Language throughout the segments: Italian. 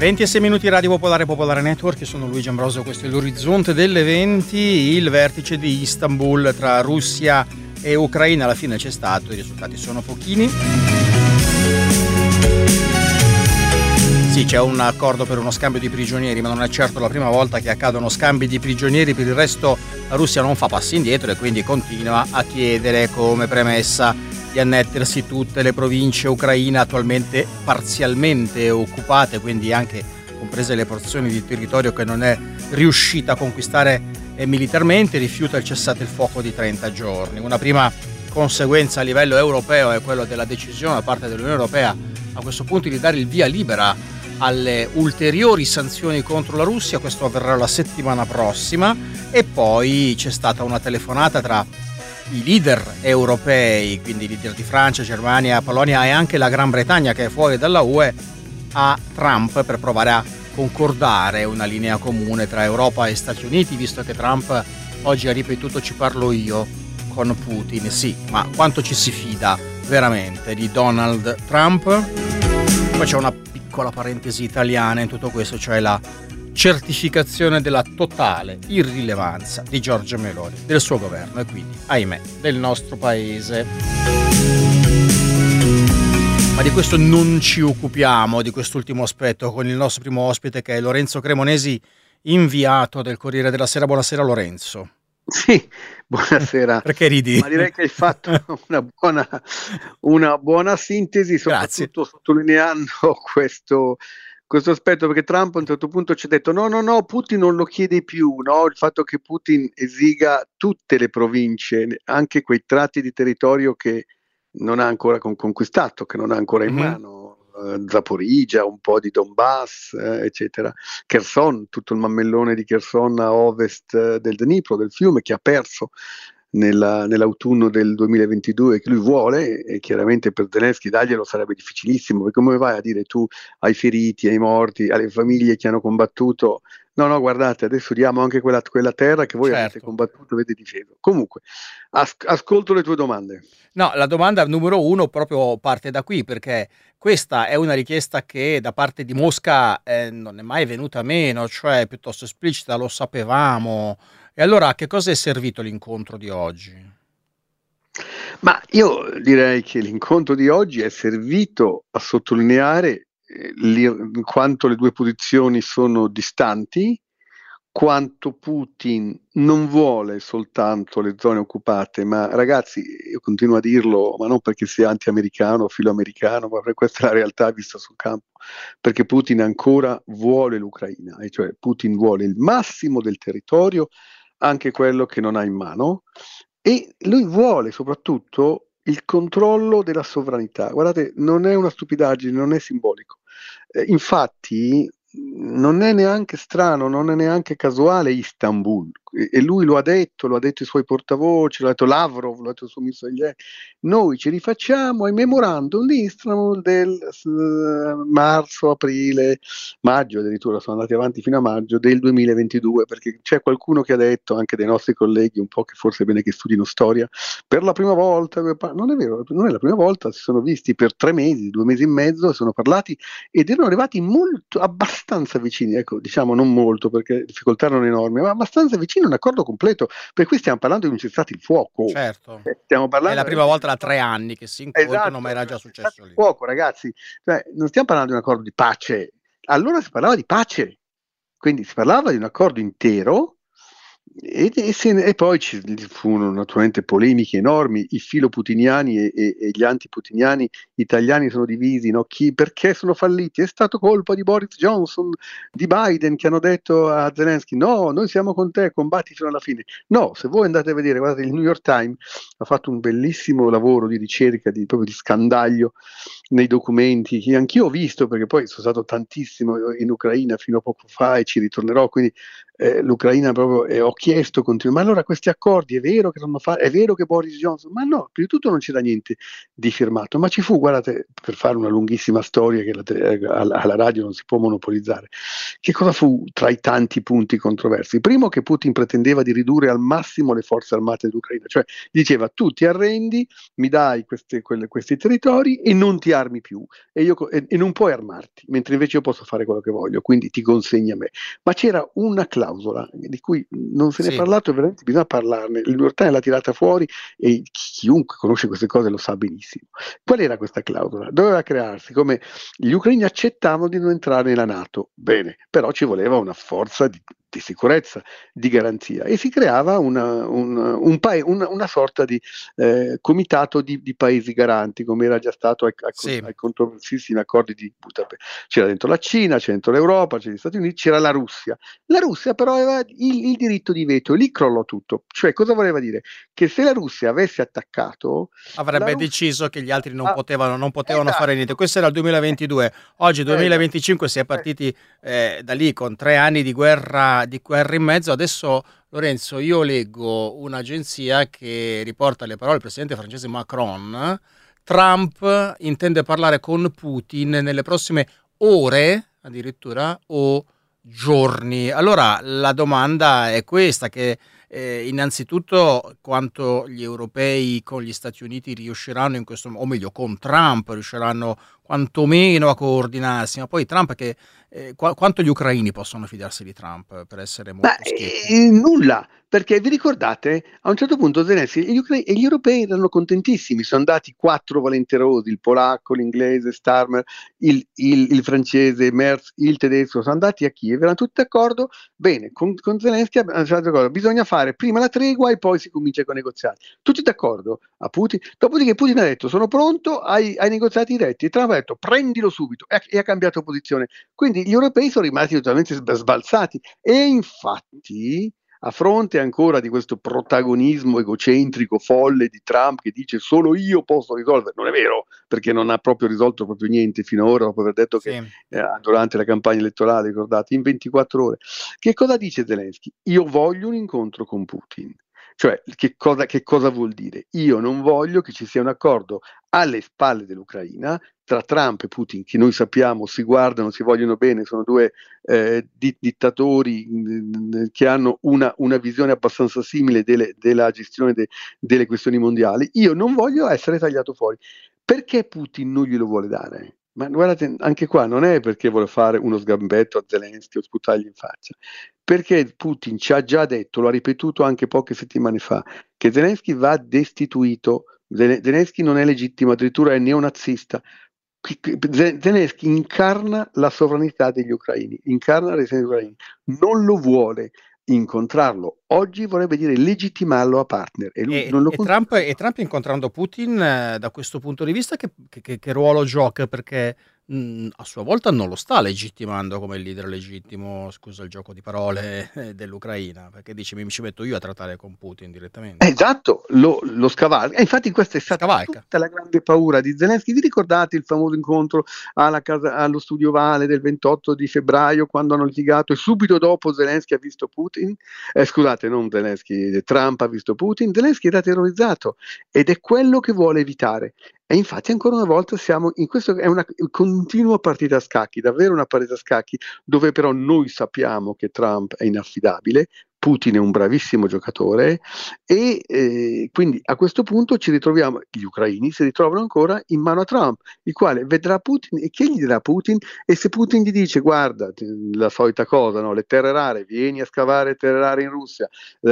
26 minuti Radio Popolare, Popolare Network, io sono Luigi Ambrosio, questo è l'orizzonte delle 20, il vertice di Istanbul tra Russia e Ucraina, alla fine c'è stato, i risultati sono pochini. Sì, c'è un accordo per uno scambio di prigionieri, ma non è certo la prima volta che accadono scambi di prigionieri. Per il resto la Russia non fa passi indietro e quindi continua a chiedere come premessa di annettersi tutte le province ucraine attualmente parzialmente occupate, quindi anche comprese le porzioni di territorio che non è riuscita a conquistare militarmente. Rifiuta il cessate il fuoco di 30 giorni. Una prima conseguenza a livello europeo è quella della decisione da parte dell'Unione Europea a questo punto di dare il via libera alle ulteriori sanzioni contro la Russia. Questo avverrà la settimana prossima. E poi c'è stata una telefonata tra i leader europei, quindi i leader di Francia, Germania, Polonia e anche la Gran Bretagna, che è fuori dalla UE, a Trump per provare a concordare una linea comune tra Europa e Stati Uniti, visto che Trump oggi ha ripetuto "ci parlo io con Putin". Sì, ma quanto ci si fida veramente di Donald Trump? Poi c'è una piccola parentesi italiana in tutto questo, cioè la certificazione della totale irrilevanza di Giorgia Meloni, del suo governo e quindi, ahimè, del nostro paese. Ma di questo non ci occupiamo, di quest'ultimo aspetto, con il nostro primo ospite che è Lorenzo Cremonesi, inviato del Corriere della Sera. Buonasera Lorenzo. Sì, buonasera. Perché ridi? Ma direi che hai fatto una buona sintesi, soprattutto sottolineando questo aspetto, perché Trump a un certo punto ci ha detto no, Putin non lo chiede più, no? Il fatto che Putin esiga tutte le province, anche quei tratti di territorio che non ha ancora conquistato, che non ha ancora in mano, Zaporizia, un po' di Donbass, eccetera, Kherson, tutto il mammellone di Kherson a ovest del Dnipro, del fiume, che ha perso nell'autunno del 2022, che lui vuole, e chiaramente per Zelensky darglielo sarebbe difficilissimo, perché come vai a dire tu ai feriti, ai morti, alle famiglie che hanno combattuto, no, guardate, adesso diamo anche quella terra che voi avete combattuto, avete difeso. Comunque, ascolto le tue domande. No, la domanda numero uno proprio parte da qui, perché questa è una richiesta che da parte di Mosca non è mai venuta meno, cioè piuttosto esplicita, lo sapevamo. E allora a che cosa è servito l'incontro di oggi? Ma io direi che l'incontro di oggi è servito a sottolineare quanto le due posizioni sono distanti, quanto Putin non vuole soltanto le zone occupate, ma ragazzi, io continuo a dirlo, ma non perché sia anti-americano o filo-americano, ma perché questa è la realtà vista sul campo, perché Putin ancora vuole l'Ucraina, e cioè Putin vuole il massimo del territorio, anche quello che non ha in mano, e lui vuole soprattutto il controllo della sovranità. Guardate, non è una stupidaggine, non è simbolico. Infatti non è neanche strano, non è neanche casuale Istanbul, e lui lo ha detto i suoi portavoci, lo ha detto Lavrov, lo ha detto il suo ministro degli esteri. Noi ci rifacciamo ai memorandum di Istanbul del marzo, aprile, maggio, addirittura sono andati avanti fino a maggio del 2022, perché c'è qualcuno che ha detto, anche dei nostri colleghi, un po' che forse è bene che studino storia, per la prima volta, non è vero, non è la prima volta, si sono visti per 3 mesi, 2 mesi e mezzo, sono parlati ed erano arrivati abbastanza vicini, ecco, diciamo non molto perché le difficoltà erano enormi, ma abbastanza vicini a un accordo completo, per cui stiamo parlando di un cessate il fuoco. Certo, stiamo parlando è la prima volta da 3 anni che si incontrano, esatto, ma era già successo lì. Fuoco, ragazzi, cioè, non stiamo parlando di un accordo di pace, allora si parlava di pace, quindi si parlava di un accordo intero. E poi ci furono naturalmente polemiche enormi, i filoputiniani e gli antiputiniani italiani sono divisi, no? Perché sono falliti? È stato colpa di Boris Johnson, di Biden, che hanno detto a Zelensky no, noi siamo con te, combatti fino alla fine. No, se voi andate a vedere, guardate, il New York Times ha fatto un bellissimo lavoro di ricerca, proprio di scandaglio nei documenti, che anch'io ho visto, perché poi sono stato tantissimo in Ucraina fino a poco fa e ci ritornerò, quindi l'Ucraina proprio ho chiesto continuamente, ma allora questi accordi è vero che è vero che Boris Johnson, ma no, prima di tutto non c'era niente di firmato, ma ci fu, guardate, per fare una lunghissima storia che alla radio non si può monopolizzare, che cosa fu tra i tanti punti controversi? Primo, che Putin pretendeva di ridurre al massimo le forze armate dell'Ucraina, cioè diceva tu ti arrendi, mi dai questi territori e non ti armi più e non puoi armarti, mentre invece io posso fare quello che voglio, quindi ti consegni a me. Ma c'era una clausola di cui non se ne è Sì. parlato e veramente bisogna parlarne. Il New York Times l'ha tirata fuori e chiunque conosce queste cose lo sa benissimo. Qual era questa clausola? Doveva crearsi come gli ucraini accettavano di non entrare nella NATO. Bene, però ci voleva una forza di sicurezza, di garanzia e si creava una sorta di comitato di paesi garanti, come era già stato ai controversissimi accordi di Budapest. C'era dentro la Cina, c'era dentro l'Europa, c'era gli Stati Uniti, c'era la Russia. La Russia però aveva il diritto di veto e lì crollò tutto. Cioè, cosa voleva dire? Che se la Russia avesse attaccato, avrebbe deciso che gli altri non potevano esatto. fare niente. Questo era il 2022. Oggi 2025 si è partiti da lì con 3 anni di guerra in mezzo. Adesso, Lorenzo, io leggo un'agenzia che riporta le parole del presidente francese Macron. Trump intende parlare con Putin nelle prossime ore, addirittura, o giorni. Allora la domanda è questa, che innanzitutto quanto gli europei con gli Stati Uniti riusciranno in questo, o meglio con Trump riusciranno quantomeno a coordinarsi, ma poi Trump quanto gli ucraini possono fidarsi di Trump, per essere molto schietti? Nulla, perché vi ricordate, a un certo punto Zelensky e gli europei erano contentissimi, sono andati 4 volenterosi, il polacco, l'inglese, Starmer, il francese, Merz, il tedesco, sono andati a Kiev, erano tutti d'accordo, bene, con Zelensky bisogna fare prima la tregua e poi si comincia con i negoziati, tutti d'accordo a Putin, dopodiché Putin ha detto sono pronto ai negoziati diretti, e Trump ha detto prendilo subito e ha cambiato posizione, quindi gli europei sono rimasti totalmente sbalzati e infatti a fronte ancora di questo protagonismo egocentrico, folle di Trump che dice solo io posso risolvere, non è vero, perché non ha proprio risolto proprio niente fino ad ora, dopo aver detto che durante la campagna elettorale, ricordate, in 24 ore. Che cosa dice Zelensky? Io voglio un incontro con Putin. Cioè, che cosa vuol dire? Io non voglio che ci sia un accordo alle spalle dell'Ucraina tra Trump e Putin, che noi sappiamo si guardano, si vogliono bene, sono due dittatori che hanno una visione abbastanza simile della gestione delle questioni mondiali. Io non voglio essere tagliato fuori. Perché Putin non glielo vuole dare? Ma guardate, anche qua non è perché vuole fare uno sgambetto a Zelensky o sputargli in faccia, perché Putin ci ha già detto, lo ha ripetuto anche poche settimane fa, che Zelensky va destituito. Zelensky non è legittimo, addirittura è neonazista. Zelensky incarna la sovranità degli ucraini, incarna la resistenza degli ucraini, non lo vuole incontrarlo. Oggi vorrebbe dire legittimarlo a partner. Trump incontrando Putin, da questo punto di vista, che ruolo gioca? Perché a sua volta non lo sta legittimando come leader legittimo, scusa il gioco di parole, dell'Ucraina, perché dice mi ci metto io a trattare con Putin direttamente. Esatto, lo scavalca. E infatti questa è stata tutta la grande paura di Zelensky. Vi ricordate il famoso incontro allo studio Vale del 28 di febbraio, quando hanno litigato e subito dopo Zelensky ha visto Putin? Scusate, non Zelensky, Trump ha visto Putin. Zelensky era terrorizzato ed è quello che vuole evitare. E infatti ancora una volta siamo in questo, è una continua partita a scacchi, davvero una partita a scacchi, dove però noi sappiamo che Trump è inaffidabile, Putin è un bravissimo giocatore e quindi a questo punto ci ritroviamo, gli ucraini si ritrovano ancora in mano a Trump, il quale vedrà Putin e che gli dirà Putin, e se Putin gli dice guarda, la solita cosa, no? Le terre rare, vieni a scavare terre rare in Russia,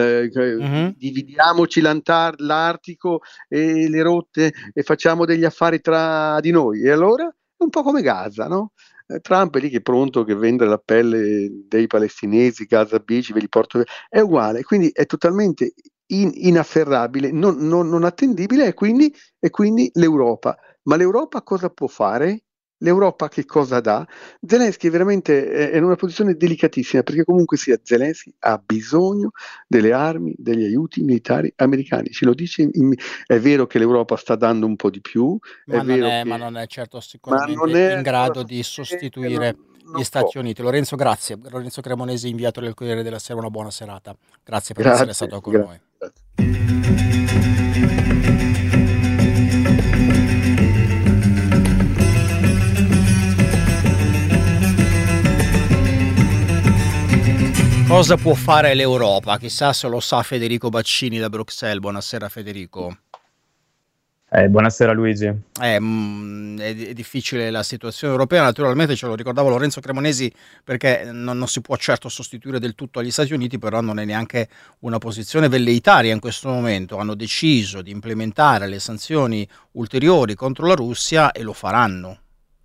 dividiamoci l'Artico e le rotte e facciamo degli affari tra di noi, e allora è un po' come Gaza, no? Trump è lì che è pronto che vende la pelle dei palestinesi, Gaza Beach, ve li porto via. È uguale, quindi è totalmente inafferrabile, non attendibile, e quindi l'Europa. Ma l'Europa cosa può fare? l'Europa che cosa dà? Zelensky veramente è in una posizione delicatissima, perché comunque sia Zelensky ha bisogno delle armi, degli aiuti militari americani. Ce lo dice è vero che l'Europa sta dando un po' di più, è vero Ma che non è certo ma non sicuramente è in ancora grado di sufficiente, sostituire gli non può. Stati Uniti. Lorenzo, grazie. Lorenzo Cremonesi, inviato del Corriere della Sera, una buona serata. Grazie per essere Grazie, stato con grazie, noi. grazie. Cosa può fare l'Europa? Chissà se lo sa Federico Baccini da Bruxelles. Buonasera Federico. Buonasera Luigi. È difficile la situazione europea, naturalmente ce lo ricordavo Lorenzo Cremonesi, perché non si può certo sostituire del tutto agli Stati Uniti, però non è neanche una posizione velleitaria in questo momento. Hanno deciso di implementare le sanzioni ulteriori contro la Russia e lo faranno.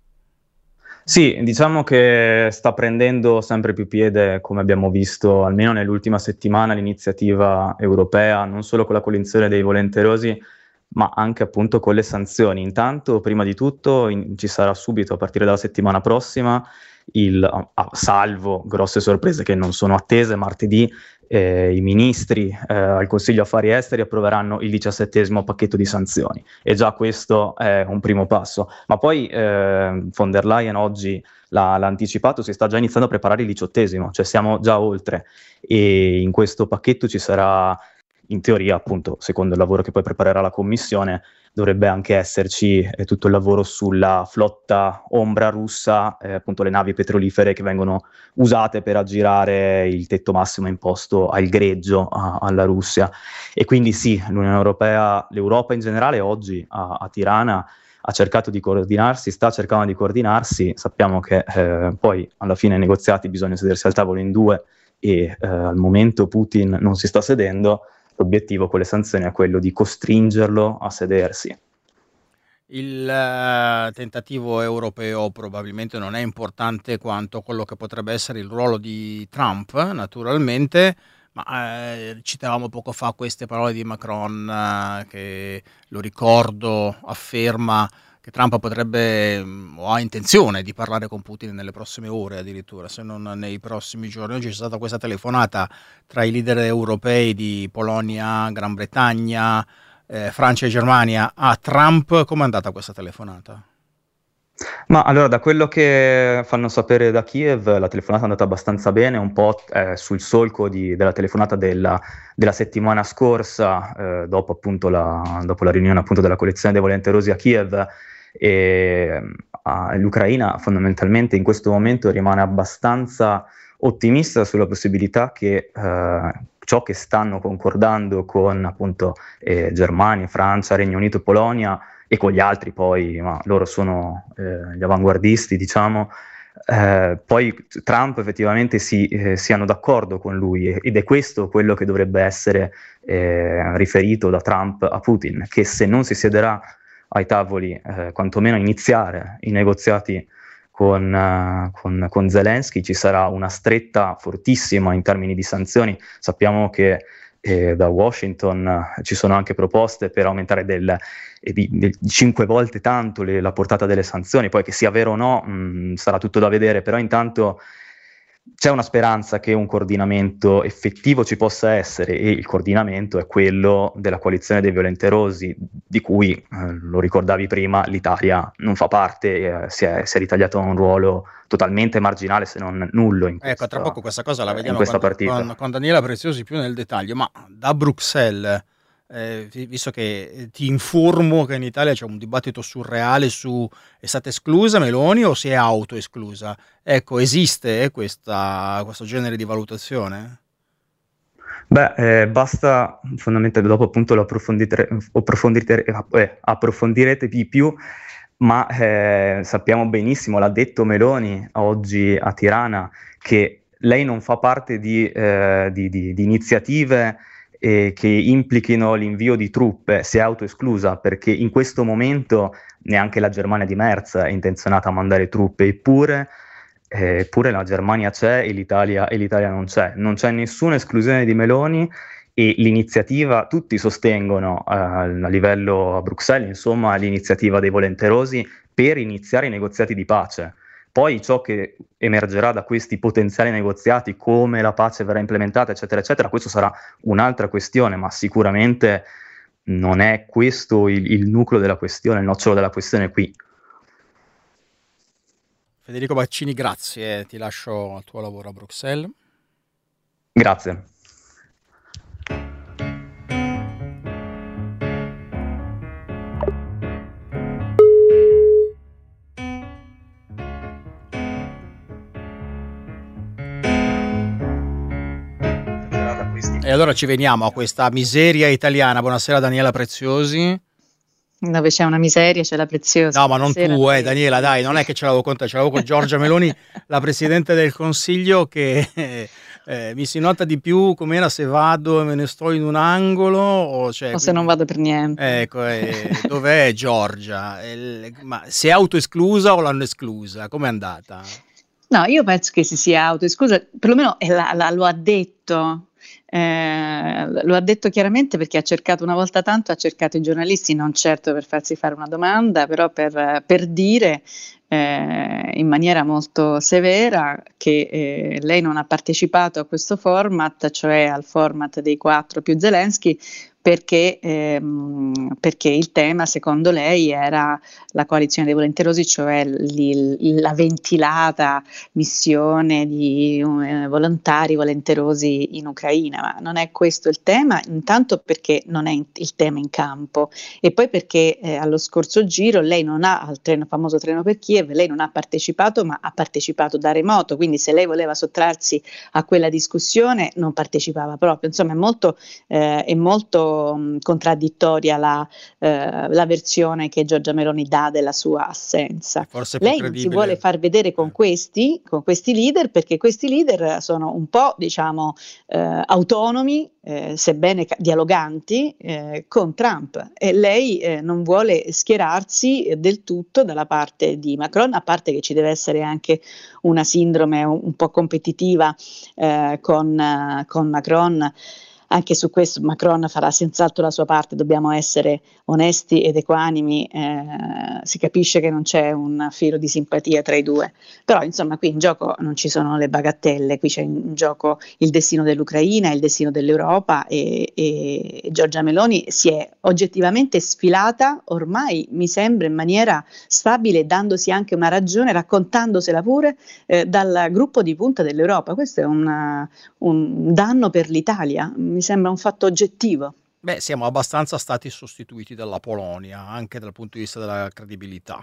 Sì, diciamo che sta prendendo sempre più piede, come abbiamo visto almeno nell'ultima settimana, l'iniziativa europea, non solo con la coalizione dei volenterosi, ma anche appunto con le sanzioni. Intanto, prima di tutto, ci sarà subito, a partire dalla settimana prossima, salvo grosse sorprese che non sono attese, martedì i ministri al Consiglio Affari Esteri approveranno il 17° pacchetto di sanzioni, e già questo è un primo passo. Ma poi von der Leyen oggi l'ha anticipato, si sta già iniziando a preparare il 18°, cioè siamo già oltre, e in questo pacchetto ci sarà, in teoria, appunto, secondo il lavoro che poi preparerà la Commissione, dovrebbe anche esserci tutto il lavoro sulla flotta ombra russa, appunto le navi petrolifere che vengono usate per aggirare il tetto massimo imposto al greggio alla Russia. E quindi sì, l'Unione Europea, l'Europa in generale oggi a Tirana ha cercato di coordinarsi, sta cercando di coordinarsi. Sappiamo che poi alla fine ai negoziati bisogna sedersi al tavolo in due, e al momento Putin non si sta sedendo. L'obiettivo con le sanzioni è quello di costringerlo a sedersi. Il tentativo europeo probabilmente non è importante quanto quello che potrebbe essere il ruolo di Trump, naturalmente, ma citavamo poco fa queste parole di Macron che, lo ricordo, afferma che Trump potrebbe o ha intenzione di parlare con Putin nelle prossime ore, addirittura, se non nei prossimi giorni. Oggi c'è stata questa telefonata tra i leader europei di Polonia, Gran Bretagna, Francia e Germania a Trump. Com'è andata questa telefonata? Ma allora, da quello che fanno sapere da Kiev, la telefonata è andata abbastanza bene, un po' sul solco della telefonata della settimana scorsa, dopo appunto dopo la riunione appunto della coalizione dei volenterosi a Kiev. E l'Ucraina fondamentalmente in questo momento rimane abbastanza ottimista sulla possibilità che ciò che stanno concordando con appunto Germania, Francia, Regno Unito, Polonia, e con gli altri poi, ma loro sono gli avanguardisti, diciamo, poi Trump effettivamente siano d'accordo con lui, ed è questo quello che dovrebbe essere riferito da Trump a Putin, che se non si siederà ai tavoli, quantomeno a iniziare i negoziati con Zelensky, ci sarà una stretta fortissima in termini di sanzioni. Sappiamo che da Washington ci sono anche proposte per aumentare di 5 volte tanto la portata delle sanzioni. Poi che sia vero o no, sarà tutto da vedere, però intanto c'è una speranza che un coordinamento effettivo ci possa essere, e il coordinamento è quello della coalizione dei volenterosi, di cui, lo ricordavi prima, l'Italia non fa parte, si è ritagliato un ruolo totalmente marginale, se non nullo in questa, tra poco questa cosa la vediamo partita. Con Daniela Preziosi più nel dettaglio, ma da Bruxelles, visto che ti informo che in Italia c'è un dibattito surreale su è stata esclusa Meloni o si è autoesclusa. Ecco, esiste questo genere di valutazione? Basta fondamentalmente, dopo appunto lo approfondirete di più, ma sappiamo benissimo, l'ha detto Meloni oggi a Tirana, che lei non fa parte di iniziative che implichino l'invio di truppe, si è autoesclusa, perché in questo momento neanche la Germania di Merz è intenzionata a mandare truppe, eppure la Germania c'è e l'Italia non c'è. Non c'è nessuna esclusione di Meloni, e l'iniziativa, tutti sostengono a livello a Bruxelles, insomma, l'iniziativa dei volenterosi per iniziare i negoziati di pace. Poi ciò che emergerà da questi potenziali negoziati, come la pace verrà implementata, eccetera, eccetera, questo sarà un'altra questione, ma sicuramente non è questo il nucleo della questione, il nocciolo della questione qui. Federico Baccini, grazie, ti lascio al tuo lavoro a Bruxelles. Grazie. E allora ci veniamo a questa miseria italiana. Buonasera Daniela Preziosi. Dove c'è una miseria c'è la Preziosi. No, ma non Buonasera, tu, Daniela, dai, non è che ce l'avevo con te, ce l'avevo con Giorgia Meloni, la Presidente del Consiglio, che mi si nota di più com'era se vado e me ne sto in un angolo o se non vado per niente. Ecco, dov'è Giorgia? Ma si è autoesclusa o l'hanno esclusa? Com'è andata? No, io penso che si sia autoesclusa, perlomeno lo ha detto. Lo ha detto chiaramente, perché ha cercato una volta tanto, ha cercato i giornalisti, non certo per farsi fare una domanda, però per dire in maniera molto severa che lei non ha partecipato a questo format, cioè al format dei 4 più Zelensky, perché il tema secondo lei era la coalizione dei volenterosi, cioè la ventilata missione di volontari volenterosi in Ucraina, ma non è questo il tema, intanto perché non è il tema in campo, e poi perché allo scorso giro lei non ha, al famoso treno per Kiev, lei non ha partecipato, ma ha partecipato da remoto, quindi se lei voleva sottrarsi a quella discussione non partecipava proprio. Insomma, è molto contraddittoria la versione che Giorgia Meloni dà della sua assenza. Forse lei non si vuole far vedere con questi leader, perché questi leader sono un po', diciamo, autonomi, sebbene dialoganti con Trump, e lei non vuole schierarsi del tutto dalla parte di Macron, a parte che ci deve essere anche una sindrome un po' competitiva con Macron. Anche su questo Macron farà senz'altro la sua parte, dobbiamo essere onesti ed equanimi, si capisce che non c'è un filo di simpatia tra i due, però insomma qui in gioco non ci sono le bagattelle, qui c'è in gioco il destino dell'Ucraina, il destino dell'Europa, e Giorgia Meloni si è oggettivamente sfilata ormai, mi sembra, in maniera stabile, dandosi anche una ragione, raccontandosela pure dal gruppo di punta dell'Europa. Questo è un danno per l'Italia, mi sembra un fatto oggettivo. Beh, siamo abbastanza stati sostituiti dalla Polonia, anche dal punto di vista della credibilità.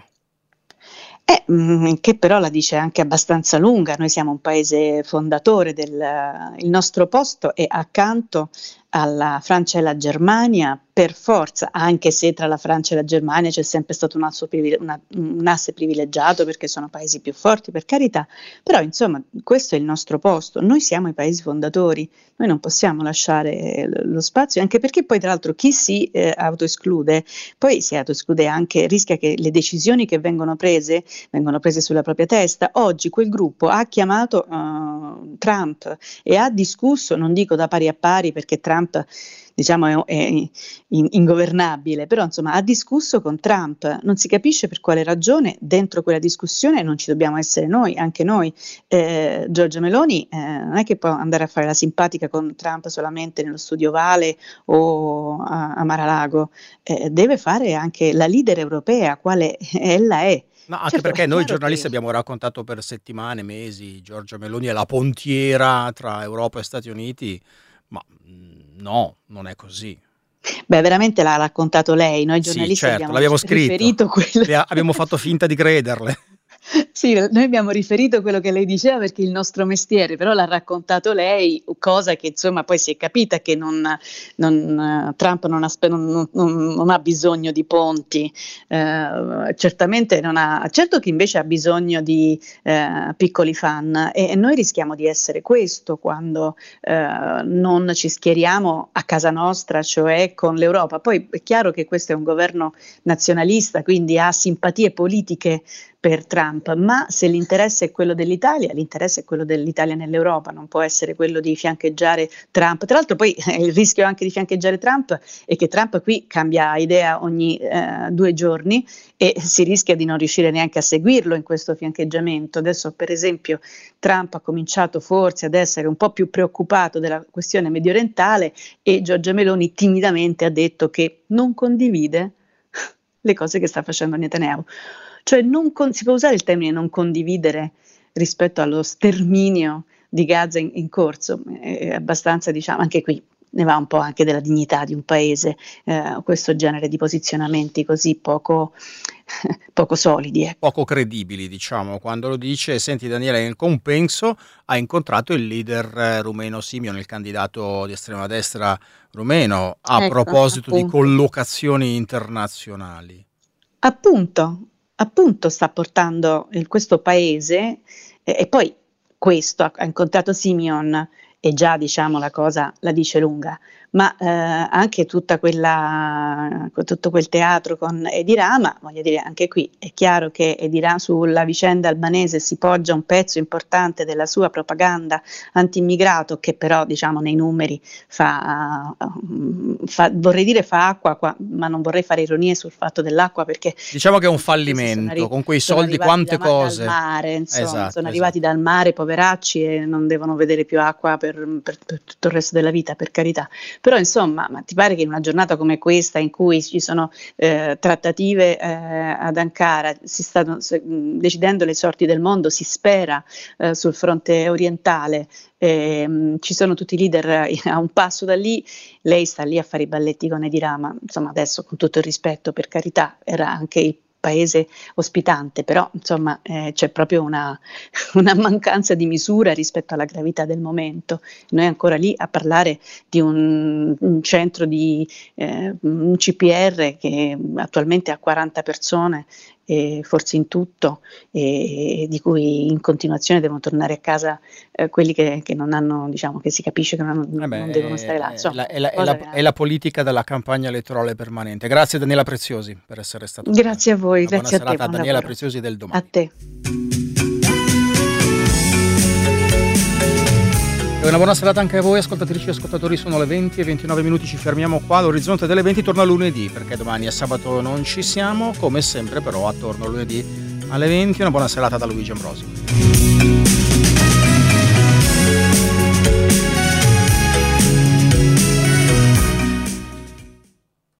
Che però la dice anche abbastanza lunga. Noi siamo un paese fondatore, il nostro posto è accanto alla Francia e alla Germania per forza, anche se tra la Francia e la Germania c'è sempre stato un asse privilegiato perché sono paesi più forti, per carità, però insomma questo è il nostro posto, noi siamo i paesi fondatori, noi non possiamo lasciare lo spazio, anche perché poi tra l'altro chi si autoesclude, poi si autoesclude anche, rischia che le decisioni che vengono prese sulla propria testa. Oggi quel gruppo ha chiamato Trump e ha discusso, non dico da pari a pari perché Trump, diciamo, è ingovernabile, però insomma ha discusso con Trump, non si capisce per quale ragione dentro quella discussione non ci dobbiamo essere noi, anche noi. Giorgia Meloni non è che può andare a fare la simpatica con Trump solamente nello studio Ovale o a Mar-a-Lago, deve fare anche la leader europea, quale ella è. No, anche perché noi giornalisti abbiamo raccontato per settimane, mesi, Giorgia Meloni è la pontiera tra Europa e Stati Uniti, ma no, non è così. Beh, veramente l'ha raccontato lei, noi giornalisti sì, certo, abbiamo l'abbiamo scritto, riferito abbiamo fatto finta di crederle. Sì, noi abbiamo riferito quello che lei diceva perché è il nostro mestiere, però l'ha raccontato lei, cosa che insomma poi si è capita che Trump non ha bisogno di ponti, certamente non ha, certo che invece ha bisogno di piccoli fan, e noi rischiamo di essere questo quando non ci schieriamo a casa nostra, cioè con l'Europa. Poi è chiaro che questo è un governo nazionalista, quindi ha simpatie politiche per Trump, ma se l'interesse è quello dell'Italia, l'interesse è quello dell'Italia nell'Europa, non può essere quello di fiancheggiare Trump. Tra l'altro poi il rischio anche di fiancheggiare Trump è che Trump qui cambia idea ogni 2 giorni e si rischia di non riuscire neanche a seguirlo in questo fiancheggiamento. Adesso per esempio Trump ha cominciato forse ad essere un po' più preoccupato della questione mediorientale e Giorgia Meloni timidamente ha detto che non condivide le cose che sta facendo Netanyahu. Cioè si può usare il termine non condividere rispetto allo sterminio di Gaza in corso, è abbastanza, diciamo, anche qui ne va un po' anche della dignità di un paese, questo genere di posizionamenti così poco solidi. Poco credibili, diciamo, quando lo dice. Senti Daniela, in compenso ha incontrato il leader rumeno Simion, il candidato di estrema destra rumeno, a proposito di collocazioni internazionali. Appunto sta portando questo paese e poi questo ha incontrato Simion e già, diciamo, la cosa la dice lunga, ma anche tutto quel teatro con Edi Rama, voglio dire, anche qui è chiaro che Edi Rama sulla vicenda albanese si poggia un pezzo importante della sua propaganda anti-immigrato, che però, diciamo, nei numeri vorrei dire fa acqua, ma non vorrei fare ironie sul fatto dell'acqua, perché diciamo che è un fallimento, con quei soldi quante cose dal mare, insomma, esatto. Arrivati dal mare, poveracci, e non devono vedere più acqua per tutto il resto della vita, per carità. Però insomma, ma ti pare che in una giornata come questa, in cui ci sono trattative ad Ankara, si stanno decidendo le sorti del mondo, si spera sul fronte orientale, ci sono tutti i leader a un passo da lì, lei sta lì a fare i balletti con Edi Rama, insomma, adesso, con tutto il rispetto, per carità, era anche il paese ospitante, però insomma c'è proprio una mancanza di misura rispetto alla gravità del momento. Noi ancora lì a parlare di un centro di un CPR che attualmente ha 40 persone, forse in tutto, di cui in continuazione devono tornare a casa quelli che non hanno, diciamo, che si capisce che non devono stare là. Insomma, è la politica della campagna elettorale permanente. Grazie Daniela Preziosi per essere stato qui. Grazie a voi, grazie a te. Buona serata, Daniela Preziosi del Domani. A te. E una buona serata anche a voi, ascoltatrici e ascoltatori. Sono le 20 e 29 minuti, ci fermiamo qua. L'orizzonte delle 20 torna lunedì, perché domani è sabato, non ci siamo, come sempre, però attorno lunedì alle 20. Una buona serata da Luigi Ambrosio.